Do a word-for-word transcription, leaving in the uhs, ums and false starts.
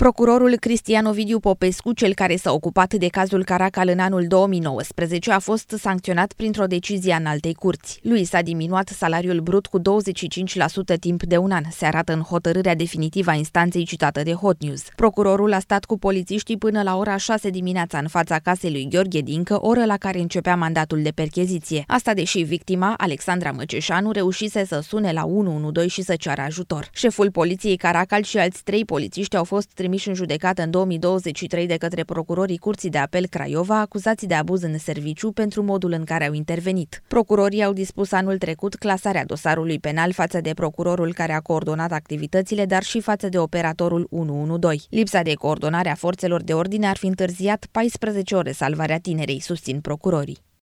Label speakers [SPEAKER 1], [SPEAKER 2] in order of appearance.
[SPEAKER 1] Procurorul Cristian Ovidiu Popescu, cel care s-a ocupat de cazul Caracal în anul două mii nouăsprezece, a fost sancționat printr-o decizie a Înaltei Curți. Lui s-a diminuat salariul brut cu douăzeci și cinci la sută timp de un an, se arată în hotărârea definitivă a instanței citată de Hot News. Procurorul a stat cu polițiștii până la ora șase dimineața în fața casei lui Gheorghe Dincă, oră la care începea mandatul de percheziție. Asta deși victima, Alexandra Măceșanu, reușise să sune la unu unu doi și să ceară ajutor. Șeful poliției Caracal și alți trei polițiști au fost trimiși în judecată în două mii douăzeci și trei de către procurorii Curții de Apel Craiova, acuzați de abuz în serviciu pentru modul în care au intervenit. Procurorii au dispus anul trecut clasarea dosarului penal față de procurorul care a coordonat activitățile, dar și față de operatorul unu unu doi. Lipsa de coordonare a forțelor de ordine ar fi întârziat paisprezece ore salvarea tinerei, susțin procurorii.